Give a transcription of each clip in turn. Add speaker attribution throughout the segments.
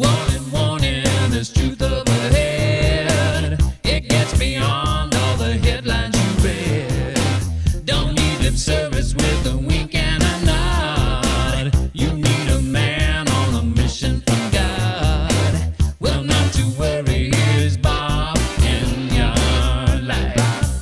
Speaker 1: Warning, warning, there's truth up ahead. It gets beyond all the headlines you read. Don't need lip service with a wink and a nod. You need a man on a mission from God. Well, not to worry, here's Bob in your life.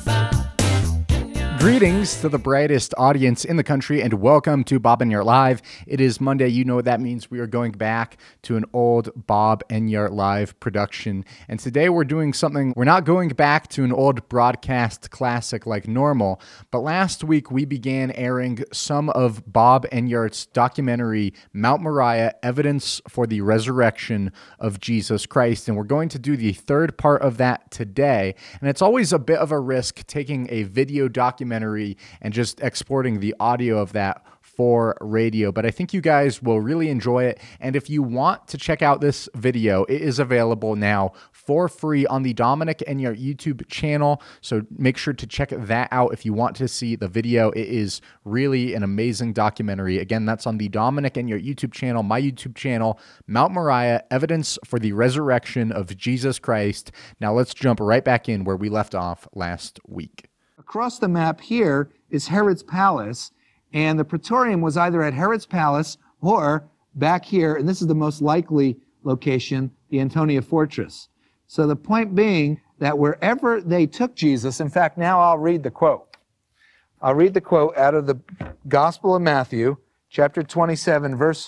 Speaker 2: Greetings to the brightest audience in the country and welcome to Bob Enyart Live. It is Monday. You know what that means. We are going back to an old Bob Enyart Live production. And today we're doing something. We're not going back to an old broadcast classic like normal, but last week we began airing some of Bob Enyart's documentary, Mount Moriah, Evidence for the Resurrection of Jesus Christ. And we're going to do the third part of that today. And it's always a bit of a risk taking a video documentary and just exporting the audio of that for radio, but I think you guys will really enjoy it. And if you want to check out this video, it is available now for free on the Dominic Enyart YouTube channel. So make sure to check that out if you want to see the video. It is really an amazing documentary. Again, that's on the Dominic Enyart YouTube channel, my YouTube channel, Mount Moriah, Evidence for the Resurrection of Jesus Christ. Now let's jump right back in where we left off last week.
Speaker 3: Across the map here is Herod's Palace, and the Praetorium was either at Herod's Palace or back here, and this is the most likely location, the Antonia Fortress. So the point being that wherever they took Jesus, in fact, now I'll read the quote. I'll read the quote out of the Gospel of Matthew, chapter 27, verse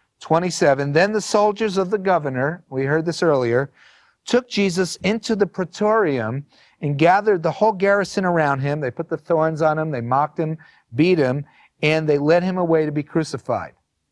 Speaker 3: 27. Then the soldiers of the governor, we heard this earlier, took Jesus into the Praetorium and gathered the whole garrison around him. They put the thorns on him, they mocked him, beat him, and they led him away to be crucified.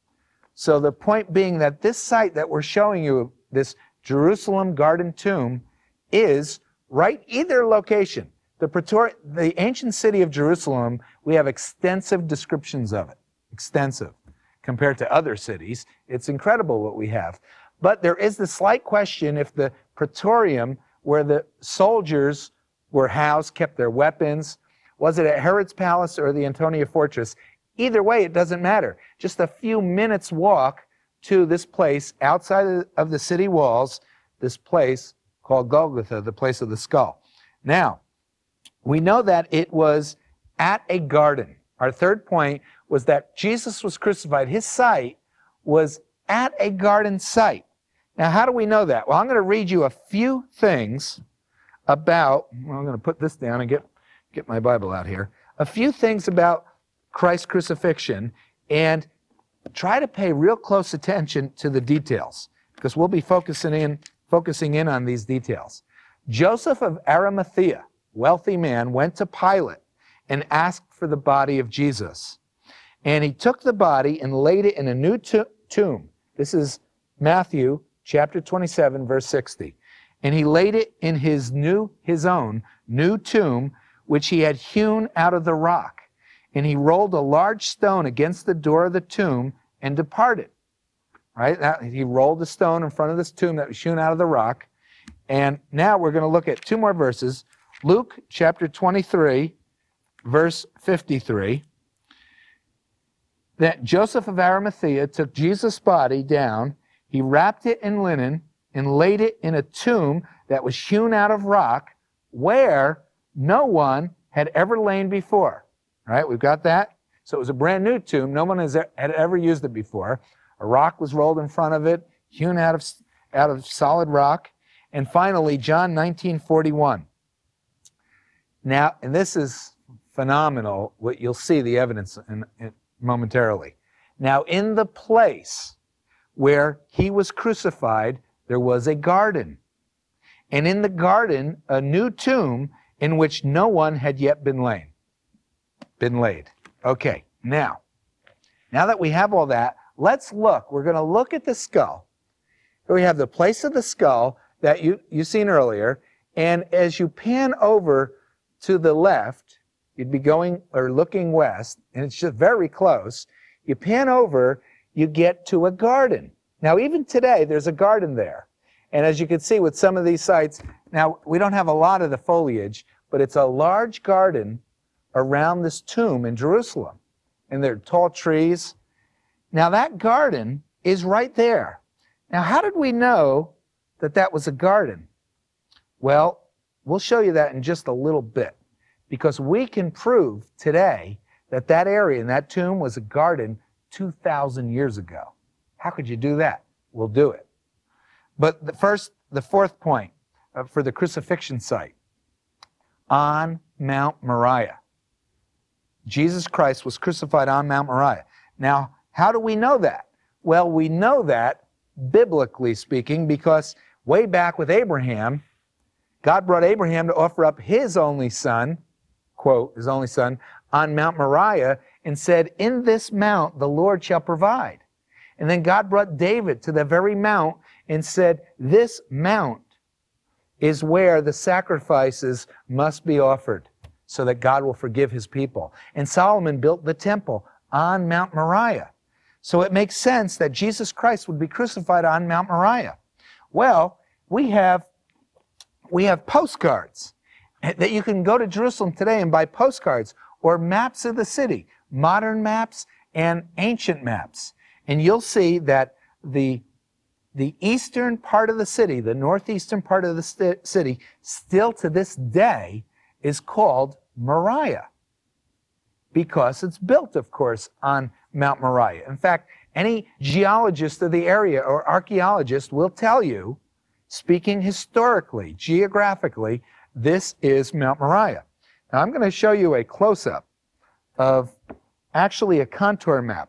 Speaker 3: So the point being that this site that we're showing you, this Jerusalem Garden Tomb, is right either location. The ancient city of Jerusalem, we have extensive descriptions of it. Extensive. Compared to other cities, it's incredible what we have. But there is the slight question if the Praetorium, where the soldiers were housed, kept their weapons, was it at Herod's Palace or the Antonia Fortress? Either way, it doesn't matter. Just a few minutes walk to this place outside of the city walls, this place called Golgotha, the place of the skull. Now, we know that it was at a garden. Our third point was that Jesus was crucified. His site was at a garden site. Now, how do we know that? Well, I'm going to read you a few things about, well, I'm going to put this down and get my Bible out here. A few things about Christ's crucifixion and try to pay real close attention to the details because we'll be focusing in on these details. Joseph of Arimathea, wealthy man, went to Pilate and asked for the body of Jesus. And he took the body and laid it in a new tomb. This is Matthew chapter 27, verse 60. And he laid it in his own new tomb, which he had hewn out of the rock. And he rolled a large stone against the door of the tomb and departed. Right? He rolled the stone in front of this tomb that was hewn out of the rock. And now we're going to look at two more verses. Luke chapter 23, verse 53. That Joseph of Arimathea took Jesus' body down, he wrapped it in linen and laid it in a tomb that was hewn out of rock where no one had ever lain before. All right, we've got that. So it was a brand new tomb. No one had ever used it before. A rock was rolled in front of it, hewn out of solid rock. And finally, John 19:41. Now, and this is phenomenal, what you'll see the evidence in momentarily. Now, in the place where he was crucified, there was a garden. And in the garden, a new tomb in which no one had yet been laid. Okay, now that we have all that, let's look. We're going to look at the skull. Here we have the place of the skull that you've seen earlier. And as you pan over to the left, you'd be going or looking west, and it's just very close. You pan over, you get to a garden. Now, even today, there's a garden there. And as you can see with some of these sites, now, we don't have a lot of the foliage, but it's a large garden around this tomb in Jerusalem. And there are tall trees. Now, that garden is right there. Now, how did we know that that was a garden? Well, we'll show you that in just a little bit, because we can prove today that that area in that tomb was a garden 2,000 years ago. How could you do that? We'll do it. But the fourth point for the crucifixion site, on Mount Moriah. Jesus Christ was crucified on Mount Moriah. Now, how do we know that? Well, we know that, biblically speaking, because way back with Abraham, God brought Abraham to offer up his only son, quote, his only son, on Mount Moriah, and said, in this mount the Lord shall provide. And then God brought David to the very mount and said, this mount is where the sacrifices must be offered so that God will forgive his people. And Solomon built the temple on Mount Moriah. So it makes sense that Jesus Christ would be crucified on Mount Moriah. Well, we have postcards that you can go to Jerusalem today and buy postcards or maps of the city, modern maps and ancient maps. And you'll see that the eastern part of the city, the northeastern part of the city, still to this day is called Moriah, because it's built, of course, on Mount Moriah. In fact, any geologist of the area or archaeologist will tell you, speaking historically, geographically, this is Mount Moriah. Now, I'm going to show you a close-up of actually a contour map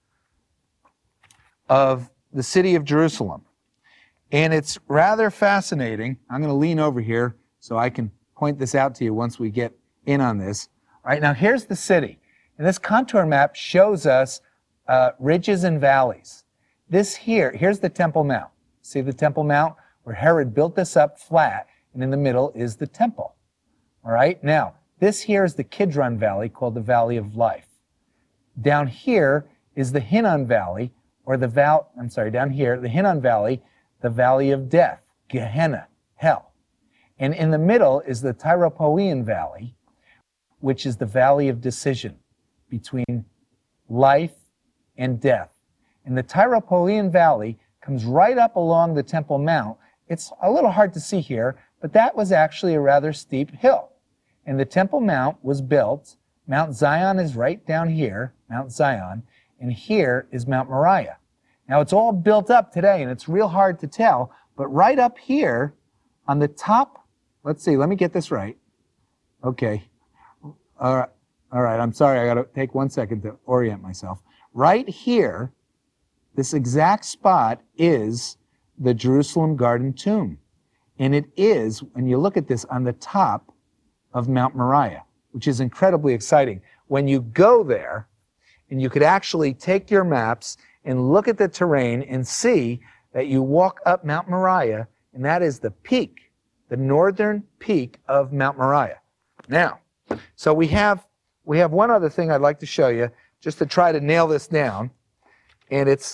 Speaker 3: of the city of Jerusalem. And it's rather fascinating. I'm going to lean over here so I can point this out to you once we get in on this. All right, now here's the city. And this contour map shows us ridges and valleys. Here's the Temple Mount. See the Temple Mount? Where Herod built this up flat, and in the middle is the temple. All right, now, this here is the Kidron Valley, called the Valley of Life. Down here is the Hinnom Valley, down here, the Hinnom Valley, the Valley of Death, Gehenna, hell. And in the middle is the Tyropoeon Valley, which is the Valley of Decision between life and death. And the Tyropoeon Valley comes right up along the Temple Mount. It's a little hard to see here, but that was actually a rather steep hill. And the Temple Mount was built. Mount Zion is right down here, Mount Zion, and here is Mount Moriah. Now, it's all built up today, and it's real hard to tell, but right up here on the top, let's see, let me get this right. Okay. All right, I'm sorry, I got to take 1 second to orient myself. Right here, this exact spot is the Jerusalem Garden Tomb. And it is, when you look at this, on the top of Mount Moriah, which is incredibly exciting. When you go there, and you could actually take your maps and look at the terrain and see that you walk up Mount Moriah, and that is the peak, the northern peak of Mount Moriah. Now, so we have one other thing I'd like to show you, just to try to nail this down, and it's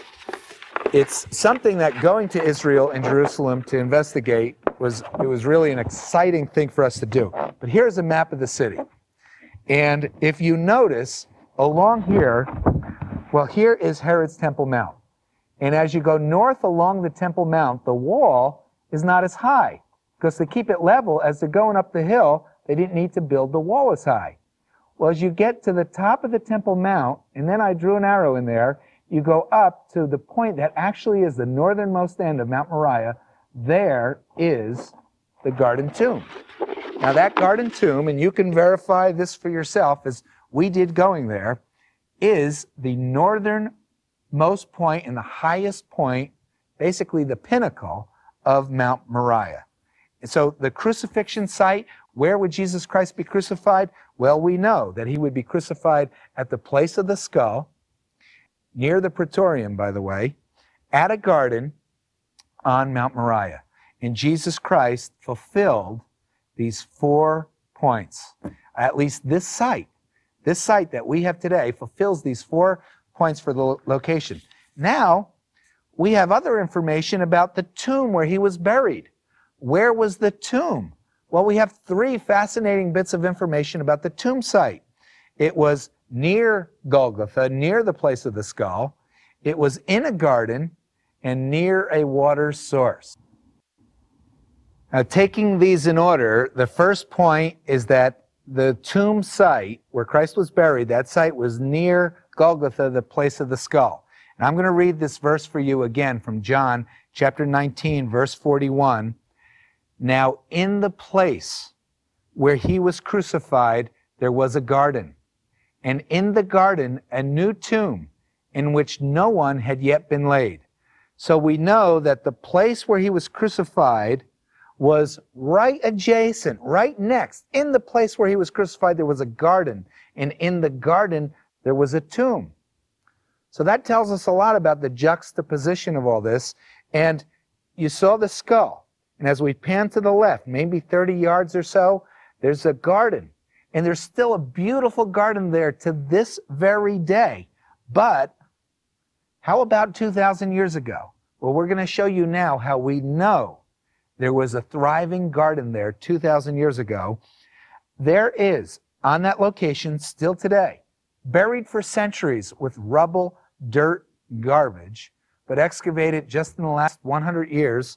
Speaker 3: something that going to Israel and Jerusalem to investigate was really an exciting thing for us to do. But here's a map of the city. And if you notice, along here, well, here is Herod's Temple Mount. And as you go north along the Temple Mount, the wall is not as high, because to keep it level, as they're going up the hill, they didn't need to build the wall as high. Well, as you get to the top of the Temple Mount, and then I drew an arrow in there, you go up to the point that actually is the northernmost end of Mount Moriah. There is the Garden Tomb. Now, that Garden Tomb, and you can verify this for yourself, as we did going there, is the northernmost point and the highest point, basically the pinnacle of Mount Moriah. And so the crucifixion site, where would Jesus Christ be crucified? Well, we know that he would be crucified at the place of the skull, near the Praetorium, by the way, at a garden on Mount Moriah. And Jesus Christ fulfilled these 4 points. At least this site that we have today fulfills these 4 points for the location. Now, we have other information about the tomb where he was buried. Where was the tomb? Well, we have 3 fascinating bits of information about the tomb site. It was near Golgotha, near the place of the skull. It was in a garden, and near a water source. Now, taking these in order, the first point is that the tomb site where Christ was buried, that site was near Golgotha, the place of the skull. And I'm going to read this verse for you again from John chapter 19, verse 41. Now, in the place where he was crucified, there was a garden. And in the garden, a new tomb in which no one had yet been laid. So we know that the place where he was crucified was right adjacent, right next. In the place where he was crucified, there was a garden. And in the garden, there was a tomb. So that tells us a lot about the juxtaposition of all this. And you saw the skull. And as we pan to the left, maybe 30 yards or so, there's a garden. And there's still a beautiful garden there to this very day. But how about 2,000 years ago? Well, we're going to show you now how we know there was a thriving garden there 2,000 years ago. There is, on that location, still today, buried for centuries with rubble, dirt, garbage, but excavated just in the last 100 years,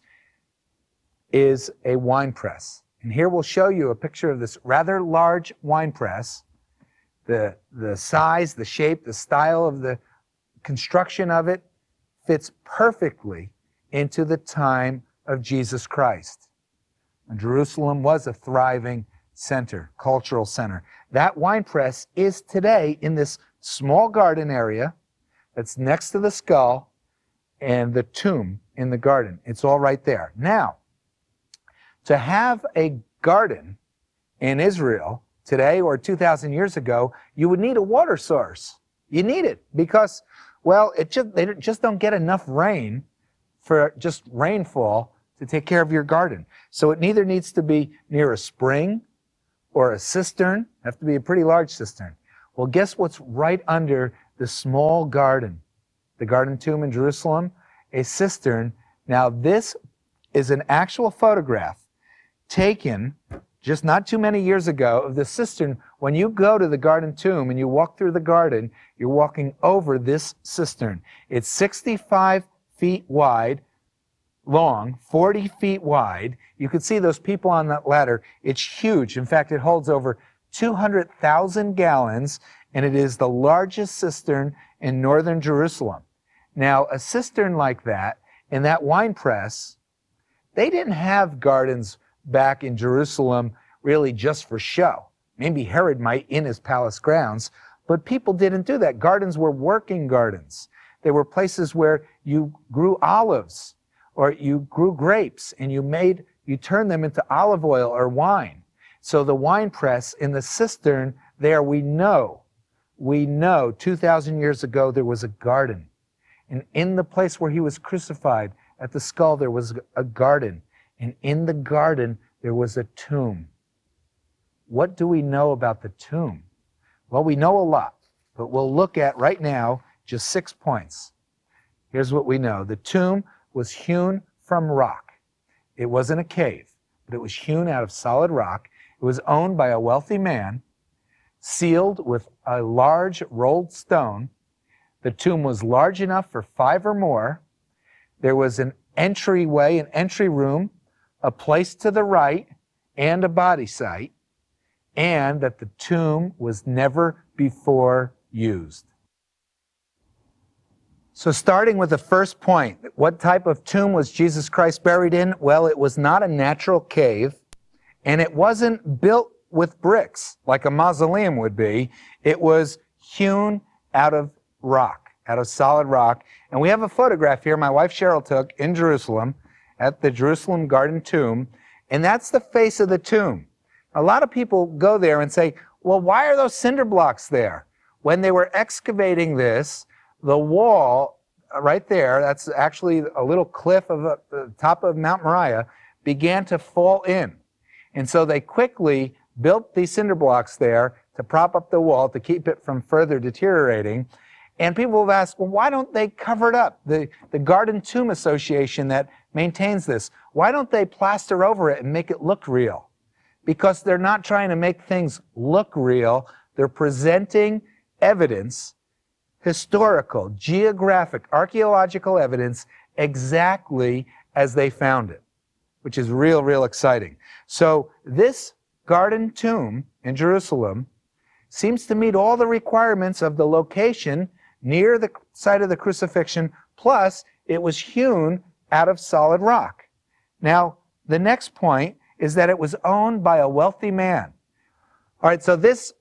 Speaker 3: is a wine press. And here we'll show you a picture of this rather large wine press. The size, the shape, the style of the construction of it fits perfectly into the time of Jesus Christ. And Jerusalem was a thriving center, cultural center. That wine press is today in this small garden area that's next to the skull and the tomb in the garden. It's all right there. Now, to have a garden in Israel today or 2,000 years ago, you would need a water source. You need it because, well, they just don't get enough rain for just rainfall to take care of your garden. So it neither needs to be near a spring or a cistern. Have to be a pretty large cistern. Well, guess what's right under the small garden, the garden tomb in Jerusalem? A cistern. Now, this is an actual photograph taken just not too many years ago of the cistern. When you go to the garden tomb and you walk through the garden, you're walking over this cistern. It's 65 feet wide, long, 40 feet wide. You can see those people on that ladder. It's huge. In fact, it holds over 200,000 gallons, and it is the largest cistern in northern Jerusalem. Now, a cistern like that, in that wine press, they didn't have gardens back in Jerusalem really just for show. Maybe Herod might in his palace grounds, but people didn't do that. Gardens were working gardens. They were places where you grew olives or you grew grapes and you turned them into olive oil or wine. So the wine press in the cistern there, we know 2,000 years ago there was a garden. And in the place where he was crucified at the skull, there was a garden. And in the garden, there was a tomb. What do we know about the tomb? Well, we know a lot, but we'll look at right now just 6 points. Here's what we know. The tomb was hewn from rock. It wasn't a cave, but it was hewn out of solid rock. It was owned by a wealthy man, sealed with a large rolled stone. The tomb was large enough for 5 or more. There was an entryway, an entry room, a place to the right, and a body site, and that the tomb was never before used. So starting with the first point, what type of tomb was Jesus Christ buried in? Well, it was not a natural cave, and it wasn't built with bricks like a mausoleum would be. It was hewn out of rock, out of solid rock. And we have a photograph here my wife Cheryl took in Jerusalem at the Jerusalem Garden Tomb, and that's the face of the tomb. A lot of people go there and say, well, why are those cinder blocks there? When they were excavating this, the wall right there, that's actually a little cliff of the top of Mount Moriah, began to fall in. And so they quickly built these cinder blocks there to prop up the wall to keep it from further deteriorating. And people have asked, well, why don't they cover it up? The Garden Tomb Association that maintains this, why don't they plaster over it and make it look real? Because they're not trying to make things look real. They're presenting evidence, historical, geographic, archaeological evidence exactly as they found it, which is real exciting. So this garden tomb in Jerusalem seems to meet all the requirements of the location near the site of the crucifixion, plus it was hewn out of solid rock. Now, the next point is that it was owned by a wealthy man. All right, so this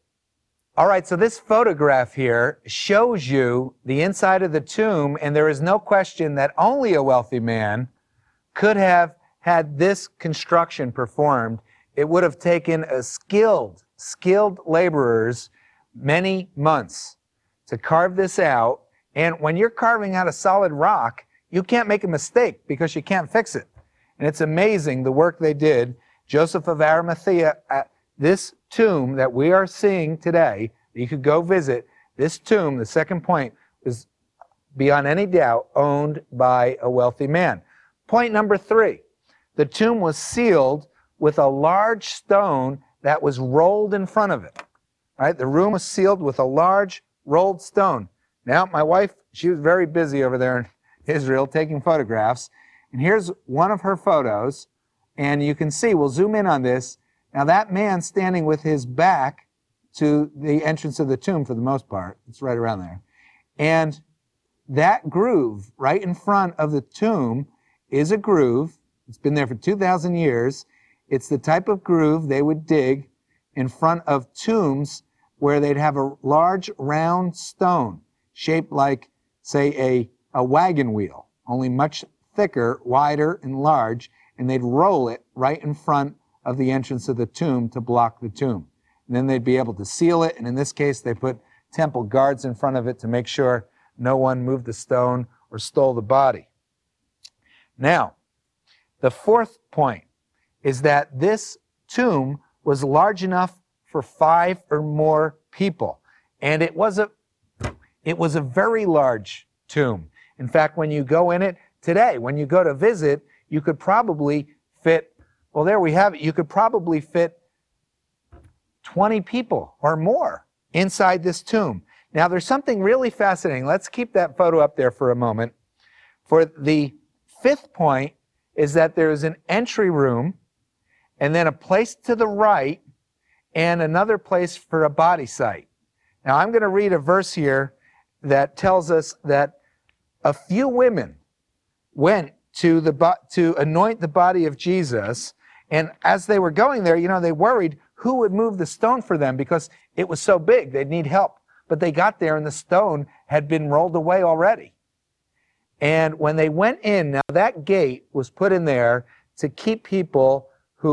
Speaker 3: photograph here shows you the inside of the tomb, and there is no question that only a wealthy man could have had this construction performed. It would have taken a skilled laborers many months to carve this out. And when you're carving out a solid rock, you can't make a mistake because you can't fix it. And it's amazing the work they did. Joseph of Arimathea, this tomb that we are seeing today, you could go visit, this tomb, the second point, is beyond any doubt owned by a wealthy man. Point number 3, the tomb was sealed with a large stone that was rolled in front of it. All right, the room was sealed with a large rolled stone. Now, my wife, she was very busy over there in Israel taking photographs. And here's one of her photos. And you can see, we'll zoom in on this. Now, that man standing with his back to the entrance of the tomb for the most part. It's right around there. And that groove right in front of the tomb is a groove. It's been there for 2,000 years. It's the type of groove they would dig in front of tombs where they'd have a large round stone shaped like, say, a wagon wheel, only much thicker, wider, and large, and they'd roll it right in front of the entrance of the tomb to block the tomb. And then they'd be able to seal it, and in this case, they put temple guards in front of it to make sure no one moved the stone or stole the body. Now, the fourth point is that this tomb was large enough for 5 or more people. And it was a very large tomb. In fact, when you go in it today, when you go to visit, you could probably fit, well, there we have it, you could probably fit 20 people or more inside this tomb. Now, there's something really fascinating. Let's keep that photo up there for a moment. For the 5th point is that there is an entry room and then a place to the right and another place for a body site. Now, I'm going to read a verse here that tells us that a few women went to anoint the body of Jesus, and as they were going there, they worried who would move the stone for them because it was so big, they'd need help. But they got there and the stone had been rolled away already. And when they went in, now that gate was put in there to keep people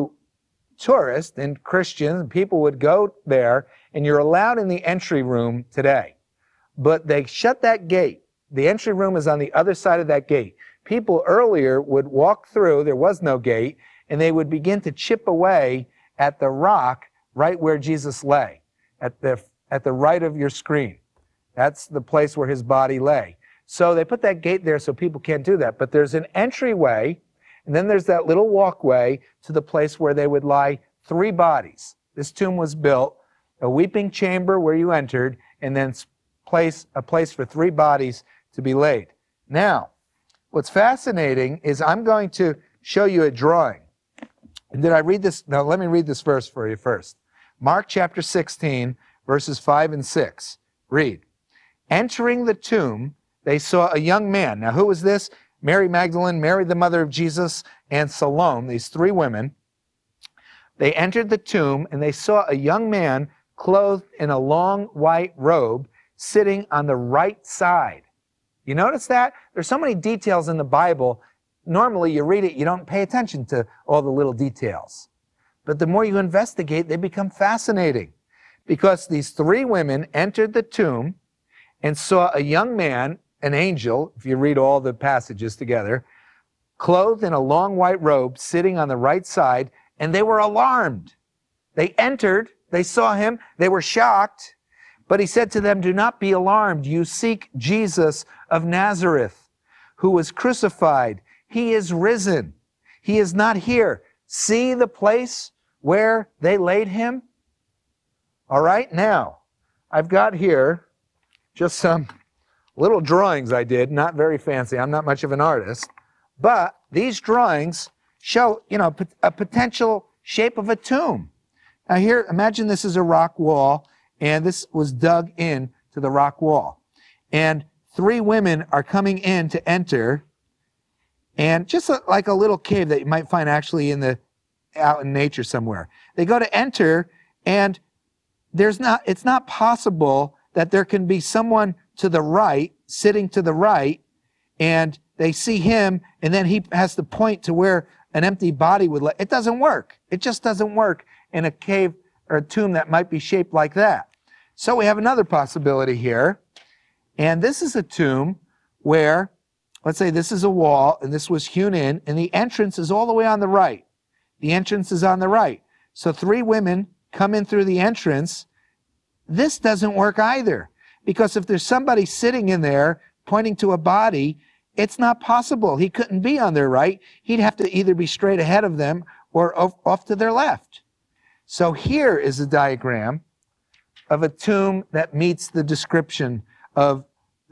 Speaker 3: tourists and Christians, and people would go there, and you're allowed in the entry room today. But they shut that gate. The entry room is on the other side of that gate. People earlier would walk through, there was no gate, and they would begin to chip away at the rock right where Jesus lay, at the right of your screen. That's the place where his body lay. So they put that gate there so people can't do that. But there's an entryway, and then there's that little walkway to the place where they would lie 3 bodies. This tomb was built, a weeping chamber where you entered, and then a place for 3 bodies to be laid. Now, what's fascinating is I'm going to show you a drawing. And did I read this? Now, let me read this verse for you first. Mark chapter 16, verses 5 and 6. Read. Entering the tomb, they saw a young man. Now, who was this? Mary Magdalene, Mary the mother of Jesus, and Salome, these 3 women. They entered the tomb, and they saw a young man clothed in a long white robe sitting on the right side. You notice that? There's so many details in the Bible. Normally, you read it, you don't pay attention to all the little details. But the more you investigate, they become fascinating. Because these 3 women entered the tomb and saw a young man, an angel, if you read all the passages together, clothed in a long white robe, sitting on the right side, and they were alarmed. They entered, they saw him, they were shocked, but he said to them, "Do not be alarmed. You seek Jesus of Nazareth, who was crucified. He is risen. He is not here. See the place where they laid him?" All right, now, I've got here just some little drawings I did, not very fancy. I'm not much of an artist. But these drawings show, a potential shape of a tomb. Now here, imagine this is a rock wall, and this was dug in to the rock wall. And 3 women are coming in to enter, and just like a little cave that you might find actually out in nature somewhere. They go to enter, and it's not possible that there can be someone to the right, sitting to the right, and they see him, and then he has to point to where an empty body would lay. It doesn't work. It just doesn't work in a cave or a tomb that might be shaped like that. So we have another possibility here. And this is a tomb where, let's say this is a wall, and this was hewn in, and the entrance is all the way on the right. The entrance is on the right. So 3 women come in through the entrance. This doesn't work either, because if there's somebody sitting in there pointing to a body, it's not possible. He couldn't be on their right. He'd have to either be straight ahead of them or off to their left. So here is a diagram of a tomb that meets the description of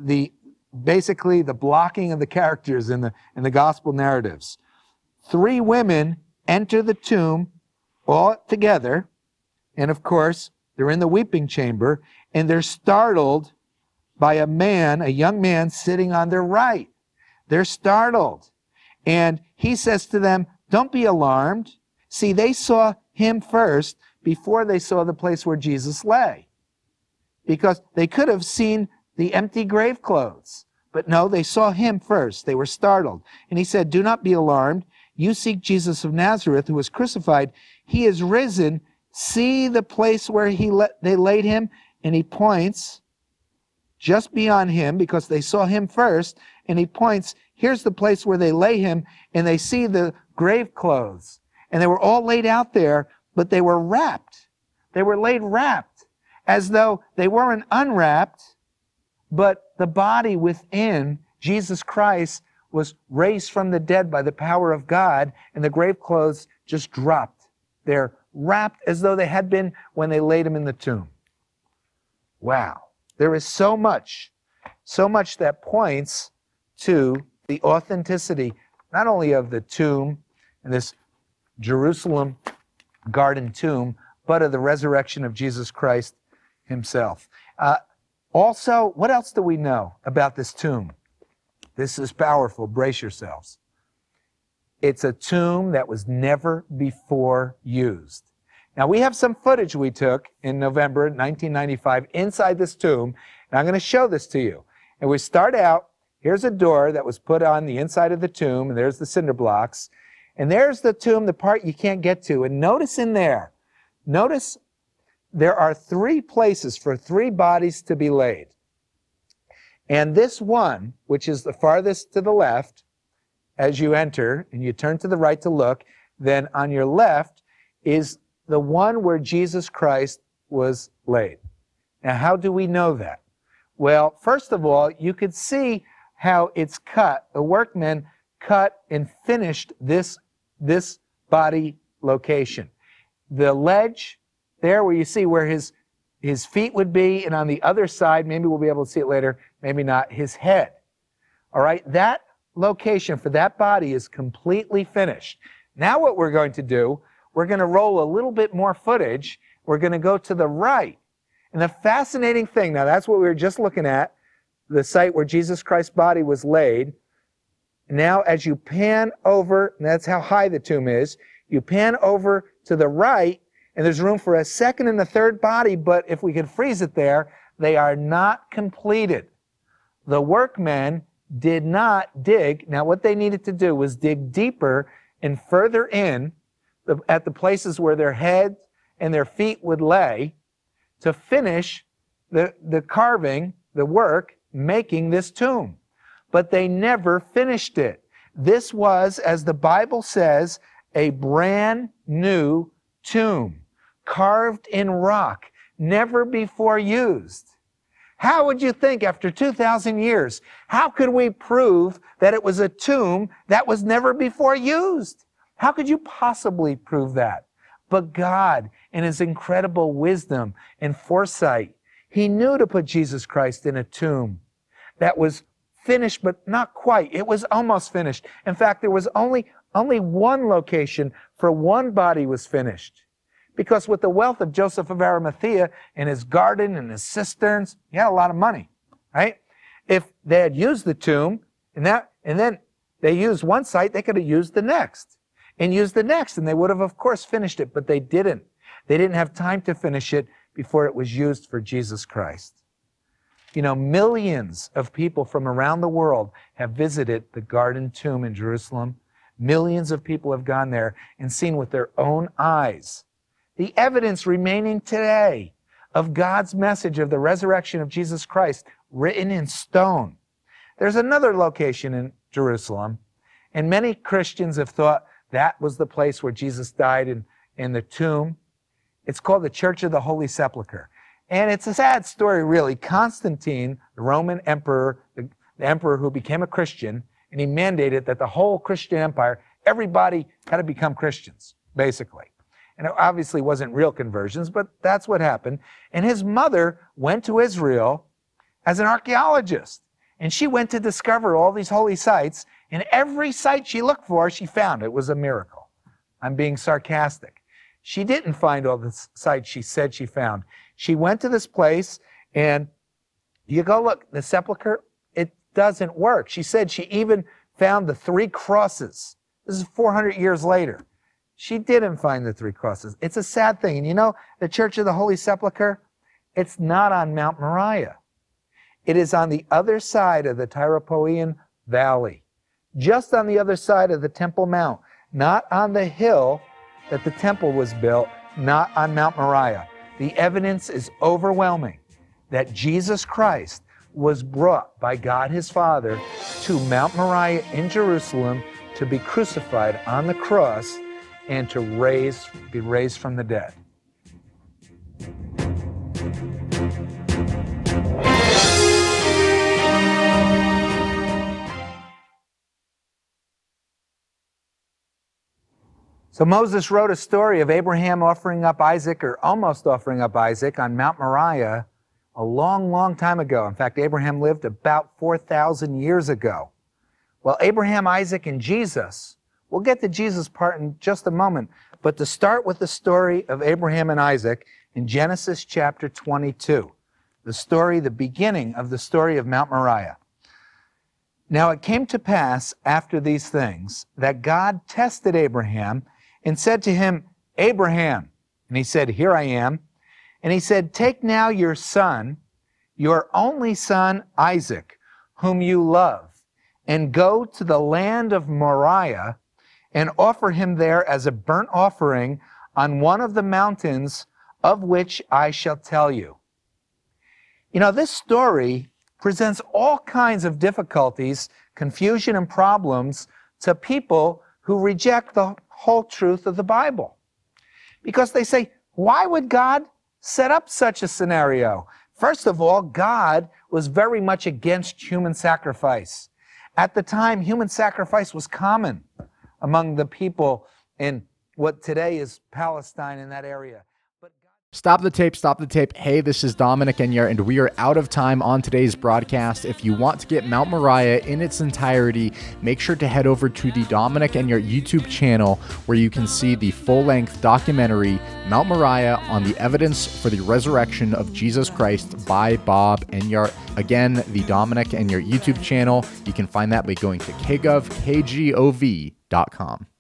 Speaker 3: basically the blocking of the characters in the gospel narratives. 3 women enter the tomb all together, and of course, they're in the weeping chamber, and they're startled by a young man sitting on their right. They're startled. And he says to them, don't be alarmed. See, they saw him first before they saw the place where Jesus lay. Because they could have seen the empty grave clothes. But no, they saw him first. They were startled. And he said, do not be alarmed. You seek Jesus of Nazareth, who was crucified. He is risen. See the place where they laid him. And he points just beyond him, because they saw him first. And he points, here's the place where they lay him. And they see the grave clothes. And they were all laid out there, but they were wrapped. They were laid wrapped, as though they weren't unwrapped, but the body within Jesus Christ was raised from the dead by the power of God, and the grave clothes just dropped. They're wrapped as though they had been when they laid him in the tomb. Wow. There is so much that points to the authenticity, not only of the tomb and this Jerusalem garden tomb, but of the resurrection of Jesus Christ himself. Also, what else do we know about this tomb? This is powerful. Brace yourselves. It's a tomb that was never before used. Now, we have some footage we took in November 1995 inside this tomb, and I'm going to show this to you. And we start out, here's a door that was put on the inside of the tomb, and there's the cinder blocks. And there's the tomb, the part you can't get to. And notice in there, there are 3 places for 3 bodies to be laid. And this one, which is the farthest to the left, as you enter, and you turn to the right to look, then on your left is the one where Jesus Christ was laid. Now, how do we know that? Well, first of all, you could see how it's cut. The workmen cut and finished this body location. The ledge there where you see where his feet would be, and on the other side, maybe we'll be able to see it later, maybe not, his head. All right, that location for that body is completely finished. Now what we're going to do, we're going to roll a little bit more footage. We're going to go to the right. And the fascinating thing, now that's what we were just looking at, the site where Jesus Christ's body was laid. Now as you pan over, and that's how high the tomb is, you pan over to the right, and there's room for a second and a third body, but if we could freeze it there, they are not completed. The workmen did not dig. Now what they needed to do was dig deeper and further in at the places where their heads and their feet would lay to finish the carving, the work, making this tomb. But they never finished it. This was, as the Bible says, a brand new tomb, carved in rock, never before used. How would you think after 2,000 years, how could we prove that it was a tomb that was never before used? How could you possibly prove that? But God, in his incredible wisdom and foresight, he knew to put Jesus Christ in a tomb that was finished, but not quite. It was almost finished. In fact, there was only one location for one body was finished. Because with the wealth of Joseph of Arimathea and his garden and his cisterns, he had a lot of money, right? If they had used the tomb and then they used one site, they could have used the next and used the next, and they would have, of course, finished it, but they didn't. They didn't have time to finish it before it was used for Jesus Christ. You know, millions of people from around the world have visited the Garden Tomb in Jerusalem. Millions of people have gone there and seen with their own eyes the evidence remaining today of God's message of the resurrection of Jesus Christ written in stone. There's another location in Jerusalem, and many Christians have thought that was the place where Jesus died in the tomb. It's called the Church of the Holy Sepulchre. And it's a sad story, really. Constantine, the Roman emperor, the emperor who became a Christian, and he mandated that the whole Christian empire, everybody had to become Christians, basically. And it obviously wasn't real conversions, but that's what happened. And his mother went to Israel as an archaeologist. And she went to discover all these holy sites. And every site she looked for, she found. It was a miracle. I'm being sarcastic. She didn't find all the sites she said she found. She went to this place, and you go look, the sepulcher, it doesn't work. She said she even found the 3 crosses. This is 400 years later. She didn't find the 3 crosses. It's a sad thing. And you know, the Church of the Holy Sepulchre, it's not on Mount Moriah. It is on the other side of the Tyropoeon Valley, just on the other side of the Temple Mount, not on the hill that the temple was built, not on Mount Moriah. The evidence is overwhelming that Jesus Christ was brought by God his Father to Mount Moriah in Jerusalem to be crucified on the cross and to be raised from the dead. So Moses wrote a story of Abraham offering up Isaac, or almost offering up Isaac, on Mount Moriah a long, long time ago. In fact, Abraham lived about 4,000 years ago. Well, Abraham, Isaac, and Jesus, we'll get to Jesus' part in just a moment, but to start with the story of Abraham and Isaac in Genesis chapter 22, the beginning of the story of Mount Moriah. Now it came to pass after these things that God tested Abraham and said to him, Abraham. And he said, Here I am. And he said, Take now your son, your only son Isaac, whom you love, and go to the land of Moriah and offer him there as a burnt offering on one of the mountains of which I shall tell you. You know, this story presents all kinds of difficulties, confusion, and problems to people who reject the whole truth of the Bible. Because they say, why would God set up such a scenario? First of all, God was very much against human sacrifice. At the time, human sacrifice was common among the people in what today is Palestine, in that area.
Speaker 2: Stop the tape. Hey, this is Dominic Enyart, and we are out of time on today's broadcast. If you want to get Mount Moriah in its entirety, make sure to head over to the Dominic Enyart YouTube channel, where you can see the full-length documentary, Mount Moriah, on the evidence for the resurrection of Jesus Christ by Bob Enyart. Again, the Dominic Enyart YouTube channel. You can find that by going to kgov.com.